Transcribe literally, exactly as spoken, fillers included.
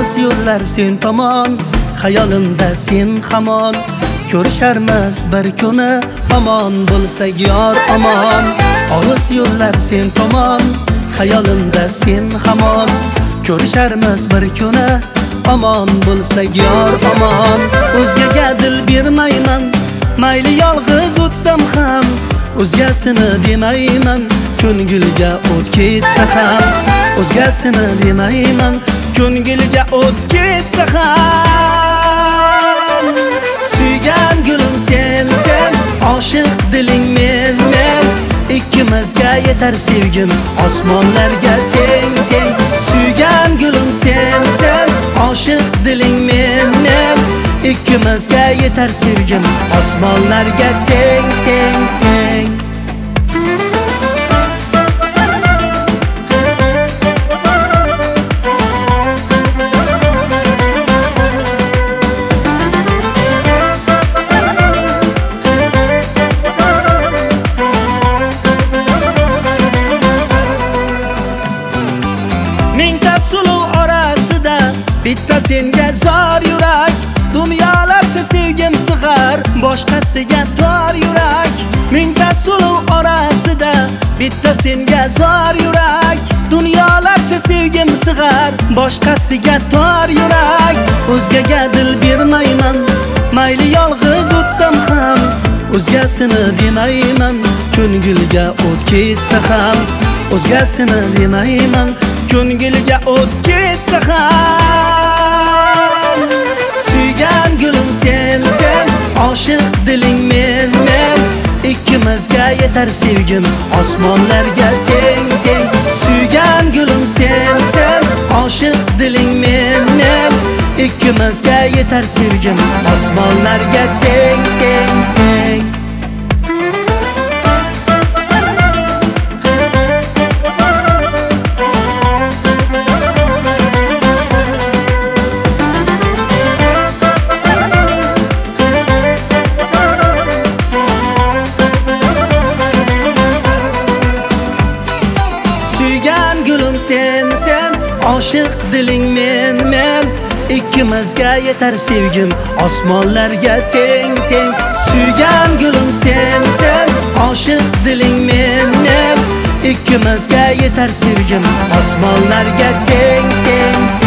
olis yo'llar sen tomon, xayolimda sen hamon. Ko'risharmiz bir kuni, omon bo'lsak yor omon. Olis yo'llar sen tomon, xayolimda sen hamon. Ko'risharmiz bir kuni, omon bo'lsak yor omon. O'zgaga dil bermayman, mayli yolg'iz o'tsam ham. O'zgasini demayman, ko'ngilga o't ketsa ham. O'zgasini demayman, ko'ngilga o't ketsa ham. Suygan gulim sen, sen oshiq diling men, men. Ikkimizga yetar sevgim, osmonlarga teng, teng. Suygan gulim sen, sen oshiq diling men, men. Ikkimizga yetar sevgim, osmonlarga teng, teng, teng. Mingta suluv orasida bitta senga zor yurak. Dunyolarcha sevgim sig'ar, boshqasiga tor yurak. Mingta suluv orasida bitta senga zor yurak. Dunyolarcha sevgim sig'ar, boshqasiga tor yurak. O'zgaga dil bermayman, mayli yolg'iz o'tsam ham. O'zgasini demayman, ko'ngilga o't ketsa ham. O'zgasini demayman, ko'ngilga o't ketsa ham. Suygan gulim sen, sen oshiq diling men, men. Ikkimizga yetar sevgim, osmonlarga teng, teng. Suygan gulim sen, sen oshiq diling men, men. Ikkimizga yetar sevgim, osmonlarga teng, teng, teng. Suygan gulim sen, sen oshiq diling men, men. Ikkimizga yetar sevgim, osmonlarga teng, teng. Suygan gulim sen, sen oshiq diling men, men. Ikkimizga yetar sevgim, osmonlarga teng, teng.